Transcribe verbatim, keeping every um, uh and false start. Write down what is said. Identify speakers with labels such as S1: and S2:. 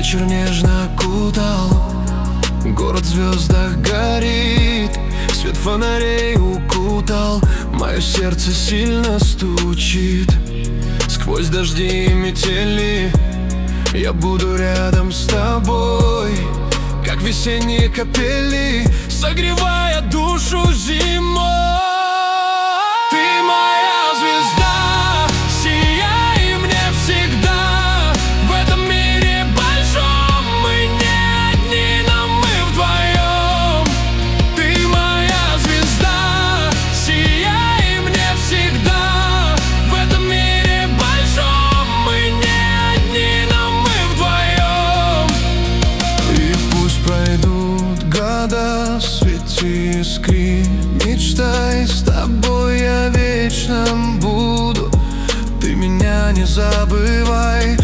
S1: вечер нежно окутал, город в звездах горит, свет фонарей укутал, мое сердце сильно стучит. Сквозь дожди и метели я буду рядом с тобой, как весенние капели, согревая душу зимой. Ты моя звезда, сияй мне всегда. В этом мире большом мы не одни, но мы вдвоем. Ты моя звезда, сияй мне всегда. В этом мире большом мы не одни, но мы вдвоем. И пусть пройдут года, свети искри, мечтай, с тобой я вечно буду. Ты меня не забывай,